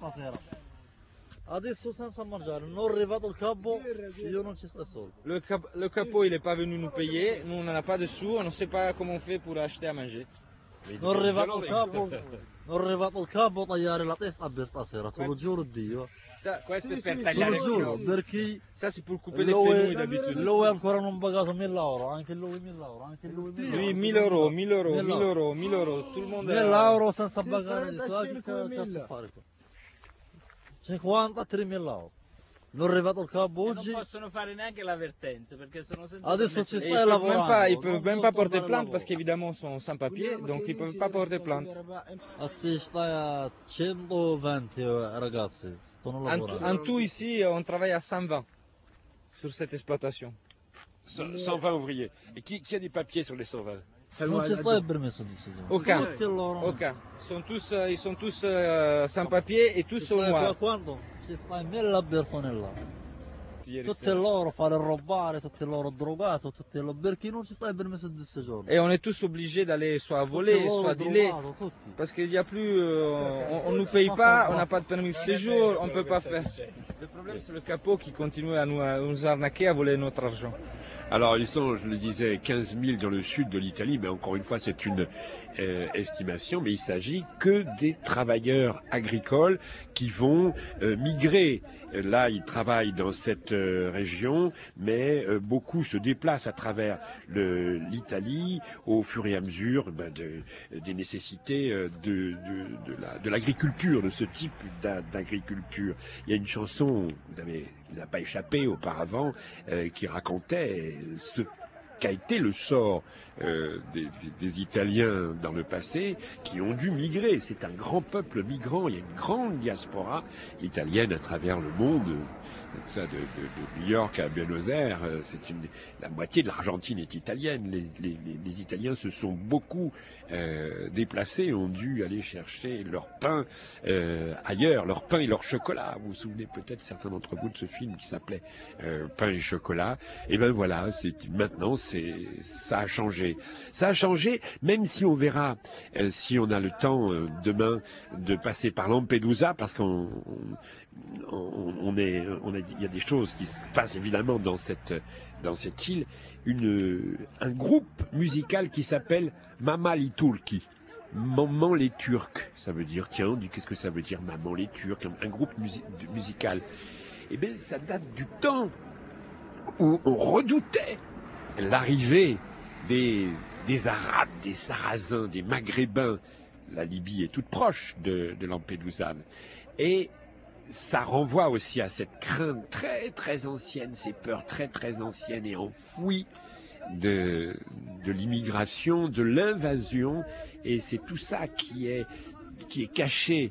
Adesso senza mangiare, non è arrivato il capo, io non ci sto solo. Le capot, il n'est pas venu nous payer, nous on n'en a pas de sous, on ne sait pas comment on fait pour acheter à manger. Non è arrivato il capo a tagliare la testa per stasera, te lo giuro Dio. Questo è per Te tagliare lo il giuro, fenouil. perché ça c'est pour couper les fenouils l'OE d'habitude. l'OE ancora non pagato 1000 euro, anche l'OE 1000 euro, anche l'OE 1000 euro. Lui 1000 euros, 1000 euros, 1000 euros, 1000 euros, tout le monde 1000 euro senza pagare di soldi, che cazzo fare qua? 53.000 euro. Non è arrivato il capo E oggi. non possono fare neanche l'avvertenza perché sono senza Adesso permesso. ci stai lavorando. Ils peuvent même pas porter plainte parce qu'évidemment ils sont sans papier, donc ils peuvent pas porter plainte. Ci stai a 120 ragazzi, stanno lavorando. En tout ici, on travaille à 120 sur cette exploitation. 120 ouvriers. Et qui a des papiers sur les 120? Non ci sta il permesso di soggiorno. Aucun. Tutti loro. Aucun. Ils sont tous sans papier et tous au Sai noir. quando? Ci stai 1000 persone là. Tutte loro fare robare, tutte loro drogato, tutte loro perché non ci sta il permesso di soggiorno. Et on est tous obligés d'aller soit voler, loro soit dealer. drogato, tutti. Parce qu'il n'y a plus, on ne nous paye pas, on n'a pas de permis de séjour, on ne peut pas faire. Le problème c'est le capot qui continue à nous arnaquer, à voler notre argent. Alors ils sont, je le disais, 15 000 dans le sud de l'Italie, mais encore une fois c'est une estimation, mais il s'agit que des travailleurs agricoles qui vont migrer. Là ils travaillent dans cette région, mais beaucoup se déplacent à travers l'Italie au fur et à mesure des nécessités de l'agriculture, de ce type d'agriculture. Il y a une chanson, vous n'a pas échappé auparavant, qui racontait ce qu'a été le sort des Italiens dans le passé, qui ont dû migrer. C'est un grand peuple migrant, il y a une grande diaspora italienne à travers le monde. Ça, de New York à Buenos Aires, la moitié de l'Argentine est italienne. Les Italiens se sont beaucoup déplacés, ont dû aller chercher leur pain ailleurs, leur pain et leur chocolat. Vous vous souvenez peut-être certains d'entre vous de ce film qui s'appelait Pain et chocolat. Et ben voilà, maintenant ça a changé. Ça a changé, même si on verra, si on a le temps demain de passer par Lampedusa, parce il y a des choses qui se passent évidemment dans cette île, un groupe musical qui s'appelle Mama li Turchi. Maman les Turcs, ça veut dire, tiens, on dit qu'est-ce que ça veut dire Maman les Turcs, un groupe musical. Eh bien, ça date du temps où on redoutait l'arrivée des Arabes, des Sarrasins, des Maghrébins. La Libye est toute proche de Lampedusa. Et ça renvoie aussi à cette crainte très très ancienne, ces peurs très très anciennes et enfouies de l'immigration, de l'invasion, et c'est tout ça qui est caché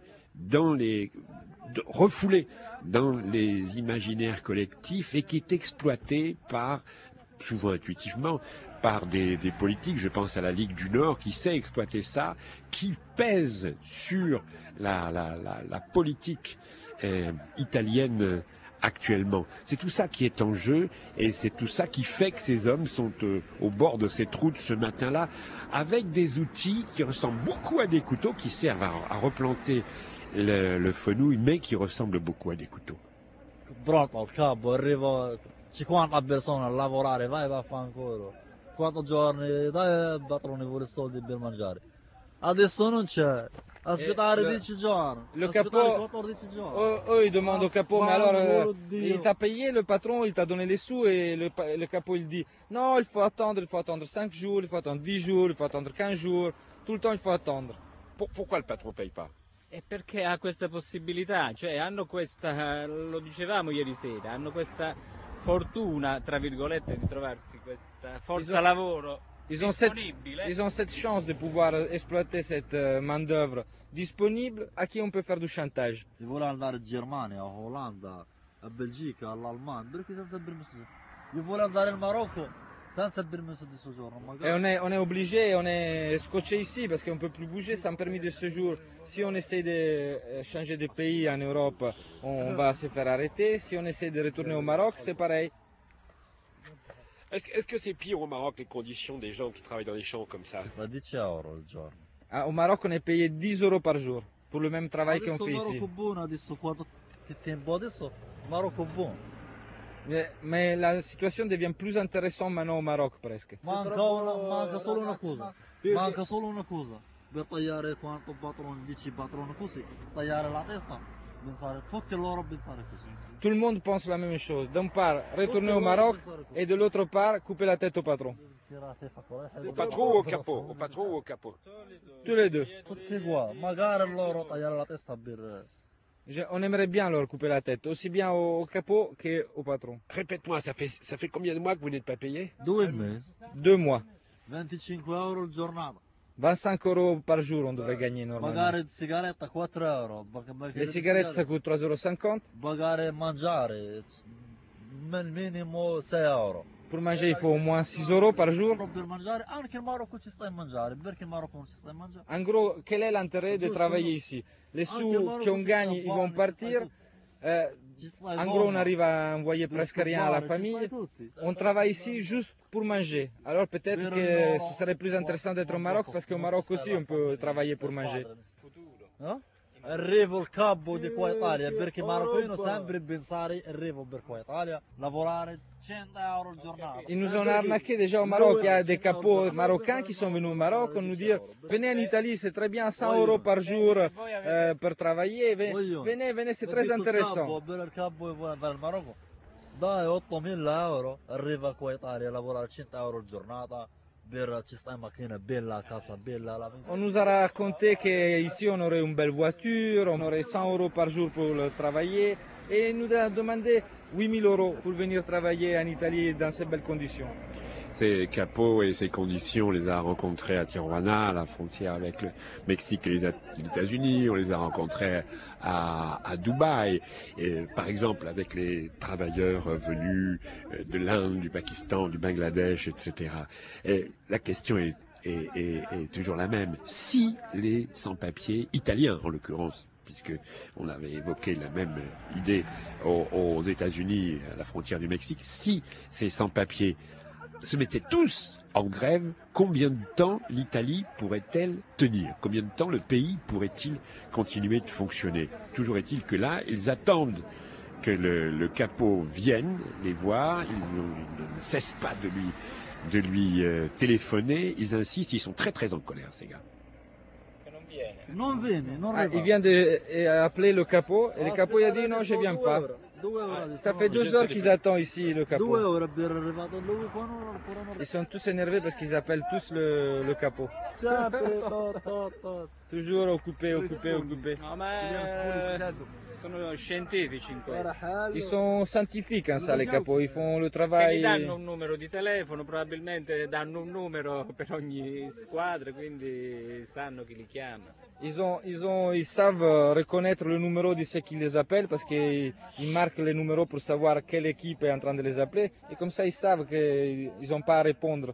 refoulé dans les imaginaires collectifs et qui est exploité souvent intuitivement, par des politiques. Je pense à la Ligue du Nord qui sait exploiter ça, qui pèse sur la politique italienne actuellement. C'est tout ça qui est en jeu et c'est tout ça qui fait que ces hommes sont au bord de cette route ce matin-là avec des outils qui ressemblent beaucoup à des couteaux, qui servent à replanter le fenouil, mais qui ressemblent beaucoup à des couteaux. Pronto, il capo, arriva 50 persone a lavorare, vai vaffanculo. 4 giorni, dai patrone vuole soldi per mangiare. Adesso non c'è. Aspettare 10 giorni. Le aspettare capot, 14 giorni. eux ils demandent au capot, mais alors il t'a payé le patron, il t'a donné les sous et le capot il dit non, il faut attendre 5 jours, il faut attendre 10 jours, il faut attendre 15 jours, tout le temps il faut attendre. Pourquoi le patron paye pas? E perché ha questa possibilità, cioè hanno questa, lo dicevamo ieri sera, hanno questa fortuna, tra virgolette, di trovarsi questa forza lavoro disponibile. Ils ont cette chance de pouvoir exploiter cette main-d'œuvre disponible à qui on peut faire du chantage. Io volevo andare in Germania, a Olanda, a Belgica, all'Almania, perché senza permesso. Io volevo andare in Marocco senza il permesso di soggiorno. Et on est obligé, on est scotché ici parce qu'on ne peut plus bouger sans permis de séjour. Si on essaie de changer de pays en Europe, on va se faire arrêter. Si on essaie de retourner au Maroc, c'est pareil. Est-ce que c'est pire au Maroc, les conditions des gens qui travaillent dans les champs comme ça? Ça 10 euro il giorno. Au Maroc, on est payé 10 euros par jour pour le même travail qu'on fait ici. Marocco buono adesso, quando tempo adesso, Marocco buono. Mais la situation devient plus intéressante maintenant au Maroc presque. Manca solo una cosa. Manca solo una cosa. Per tagliare quanto patrono dici patrono così, tagliare la testa, pensare tutti loro pensare così. Tout le monde pense la même chose. D'une part, retourner au Maroc et de l'autre part, couper la tête au patron. Au patron ou au capot? Au patron ou au capot? Tous les deux. Tutti uguali. Magari loro tagliare la testa per... On aimerait bien leur couper la tête, aussi bien au capot qu'au patron. Répète-moi, ça fait combien de mois que vous n'êtes pas payé? 2 mesi. 2 mois. 25 euro il giornata. 25 euros par jour on devrait gagner normalement. Magari sigaretta 4 euro. Les cigarettes ça coûte 3,50 €. Magari mangiare minimo 6 euro. Pour manger il faut au moins 6 euros par jour. Per mangiare anche il Marocco ci sta a mangiare, perché il Marocco non ci sta a mangiare. En gros, quel est l'intérêt de travailler ici? Les sous qu'on gagne, ils vont partir. En gros, on arrive à envoyer presque rien à la famille. On travaille ici juste pour manger. Alors peut-être que ce serait plus intéressant d'être au Maroc parce qu'au Maroc aussi on peut travailler pour manger. Arrivo il capo di qua Italia perché i marocchini sempre pensare arrivo per qua Italia lavorare 100 euro al giornata. Ils nous ont arnaqué déjà au Maroc. Il y a des capots marocains qui sont venus au Maroc pour nous dire venez en Italie, c'est très bien, 100 euros par jour pour travailler. Venez, c'est très intéressant. Il capo vuole andare al Marocco. Dai 8.000 euro, arriva qua Italia a lavorare 100 euro al giornata. On nous a raconté qu'ici on aurait une belle voiture, on aurait 100 euros par jour pour travailler et il nous a demandé 8 000 euros pour venir travailler en Italie dans ces belles conditions. Ces capots et ces conditions, on les a rencontrés à Tijuana, à la frontière avec le Mexique et les États-Unis. On les a rencontrés à Dubaï, et, par exemple avec les travailleurs venus de l'Inde, du Pakistan, du Bangladesh, etc. Et la question est toujours la même. Si les sans-papiers, italiens en l'occurrence, puisque on avait évoqué la même idée aux États-Unis, à la frontière du Mexique, si ces sans-papiers se mettaient tous en grève, combien de temps l'Italie pourrait-elle tenir? Combien de temps le pays pourrait-il continuer de fonctionner? Toujours est-il que là, ils attendent que le capot vienne les voir, ils ne cessent pas de lui téléphoner, ils insistent, ils sont très très en colère ces gars. Il vient d'appeler le capot et le capot il a dit non, je ne viens pas. Ça fait 2 heures qu'ils attendent ici le capot. Ils sont tous énervés parce qu'ils appellent tous le capot. Toujours occupé. No, ma sono scientifici in questo. Ils sont scientifiques en ça les capots, ils font le Che travail. gli danno un numero di telefono, probabilmente danno un numero per ogni squadra, quindi sanno chi li chiama. Ils savent reconnaître le numéro de ceux qui les appellent parce qu'ils marquent les numéros pour savoir quelle équipe est en train de les appeler et comme ça ils savent qu'ils n'ont pas à répondre.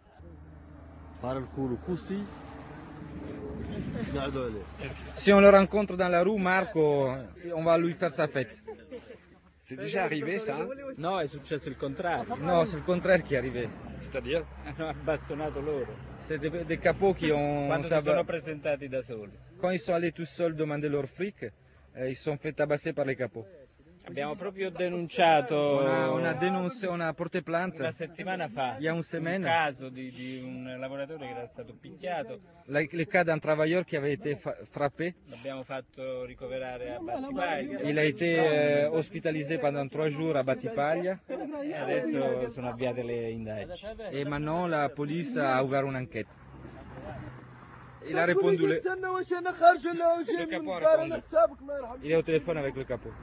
Si on le rencontre dans la rue, Marco, on va lui faire sa fête. C'est déjà arrivé ça? No, è successo il contrario. No, c'est le contraire qui est arrivé. C'est-à-dire? Hanno abbastonato loro. C'est des capots qui ont... Quando si sono presentati da soli. Quand ils sont allés tout seuls demander leur fric, ils se sont fait tabasser par les capots. Abbiamo proprio denunciato On a porté plainte una settimana fa il y a une semaine. un caso di un lavoratore che era stato picchiato. Le cas d'un travailleur qui avait été frappé. L'abbiamo fatto ricoverare a Battipaglia. Il a été hospitalisé pendant 3 jours à Battipaglia. E adesso sono avviate le indagini. Et maintenant la police a ouvert une enquête. Il a répondu. Le capot a répondu. Il est au téléphone avec le capot.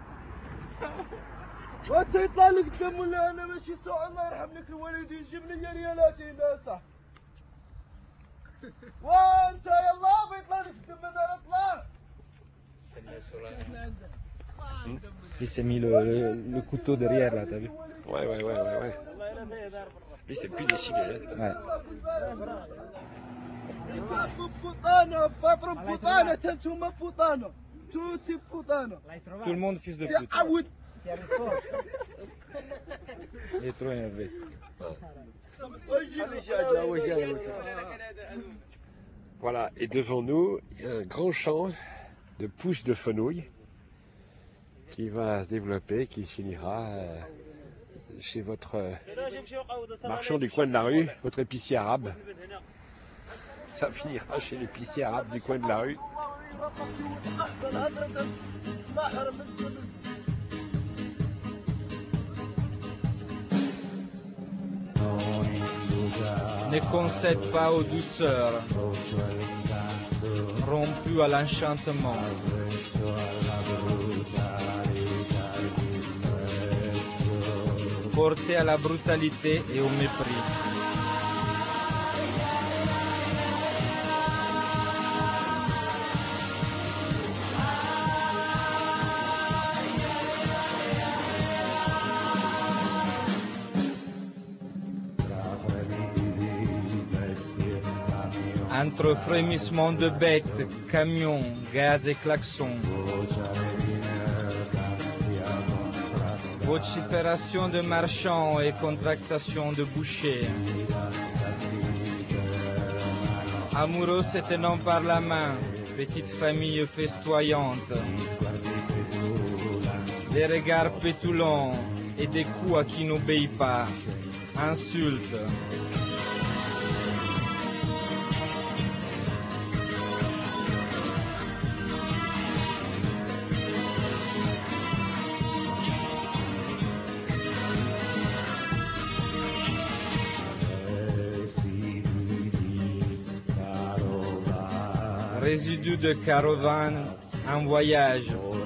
وانت يطلع لك الدم ولا انا ماشي سوء الله يرحم لك الوالد يجيب لي ريالاتي ناسا وانت يلا بيطلع لك الدم انا اطلع. Il s'est mis le couteau derrière là, t'as vu? Ouais. Lui, c'est plus décidé. Hein. Ouais. Tout le monde fils de pute. Il est trop énervé. Voilà, et devant nous, il y a un grand champ de pousses de fenouil qui va se développer, qui finira chez votre marchand du coin de la rue, votre épicier arabe. Ça finira chez l'épicier arabe du coin de la rue. Ne concède pas aux douceurs, rompu à l'enchantement. Porté à la brutalité et au mépris. Entre frémissements de bêtes, camions, gaz et klaxons. Vocifération de marchands et contractation de bouchers. Amoureux se tenant par la main, petite famille festoyante. Des regards pétulants et des coups à qui n'obéit pas. Insultes. Résidus de caravane en voyage.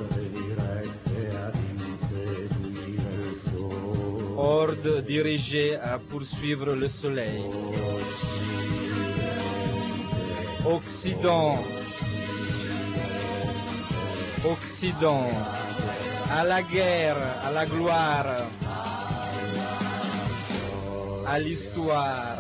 Horde dirigée à poursuivre le soleil. Occident. Occident. À la guerre, à la gloire. À l'histoire.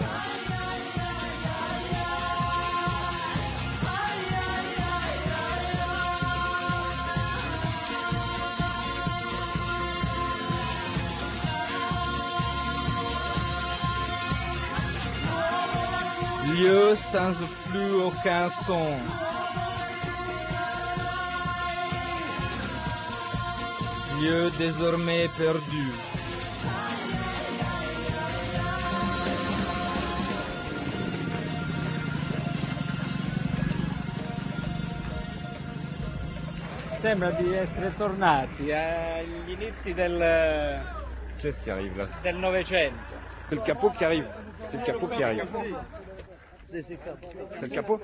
Lieu sans plus aucun son. Lieu désormais perdu. Sembra di essere tornati agli inizi del Qu'est-ce qui arrive là? Novecento. C'est le capot qui arrive. C'est le capot qui arrive. C'est le capot?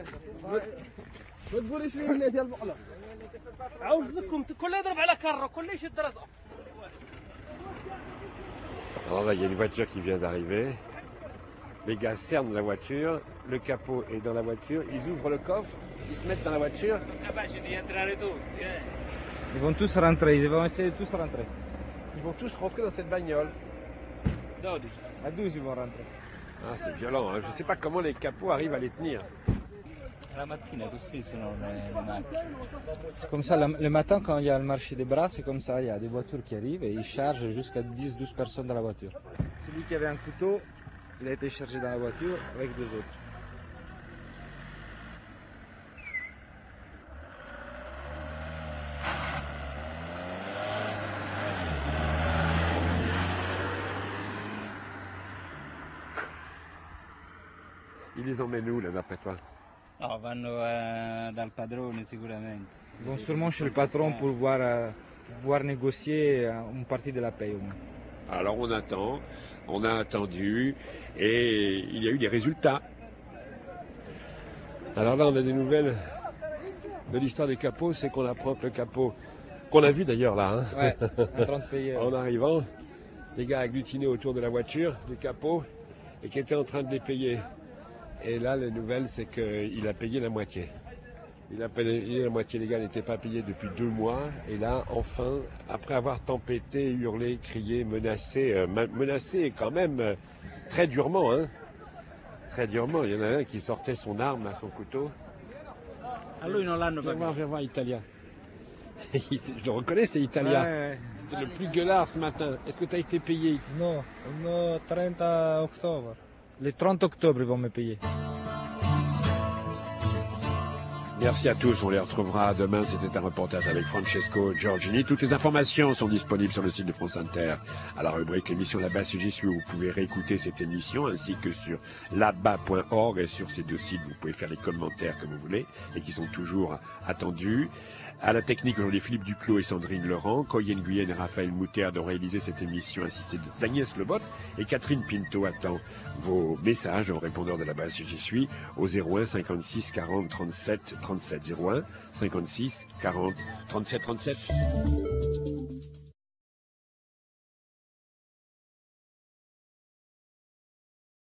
Alors là, il y a une voiture qui vient d'arriver. Les gars cernent la voiture. Le capot est dans la voiture. Ils ouvrent le coffre. Ils se mettent dans la voiture. Ils vont tous rentrer. Ils vont essayer de tous rentrer. Ils vont tous rentrer dans cette bagnole. À 12 ils vont rentrer. Ah, c'est violent. Hein. Je ne sais pas comment les capots arrivent à les tenir. La mattina così sono le macchine. C'est comme ça, le matin quand il y a le marché des bras, c'est comme ça, il y a des voitures qui arrivent et ils chargent jusqu'à 10-12 personnes dans la voiture. Celui qui avait un couteau, il a été chargé dans la voiture avec deux autres. Ils les emmènent où là d'après toi? No, vanno dal padrone sicuramente. Ils vont sûrement chez le patron pour pouvoir négocier une partie de la paye au moins. Alors on attend, on a attendu et il y a eu des résultats. Alors là on a des nouvelles de l'histoire des capots, c'est qu'on apprend que le capot, qu'on a vu d'ailleurs là, hein, ouais, en train de payer. En arrivant, les gars agglutinés autour de la voiture, du capot, et qui étaient en train de les payer. Et là, la nouvelle, c'est qu'il a payé la moitié. Il a payé la moitié, les gars n'étaient pas payés depuis 2 mois. Et là, enfin, après avoir tempêté, hurlé, crié, menacé quand même très durement, hein. Très durement. Il y en a un qui sortait son arme, là, son couteau. A lui non l'hanno Viens pagato. voir, Italien. Je le reconnais, c'est italien. Ouais. C'était le plus gueulard ce matin. Est-ce que tu as été payé? Non, le 30 octobre. Le 30 octobre, ils vont me payer. Merci à tous, on les retrouvera demain. C'était un reportage avec Francesco Giorgini. Toutes les informations sont disponibles sur le site de France Inter. À la rubrique l'émission Là-bas si j'y suis, où vous pouvez réécouter cette émission, ainsi que sur là-bas.org. Et sur ces deux sites, vous pouvez faire les commentaires comme vous voulez, et qui sont toujours attendus. À la technique, aujourd'hui, Philippe Duclos et Sandrine Laurent, Coyenne Guyenne et Raphaël Mouterd ont réalisé cette émission, assisté d'Agnès Lebot, et Catherine Pinto attend vos messages au répondeur de Là-bas si j'y suis, au 01 56 40 37 37 01 56 40 37 37.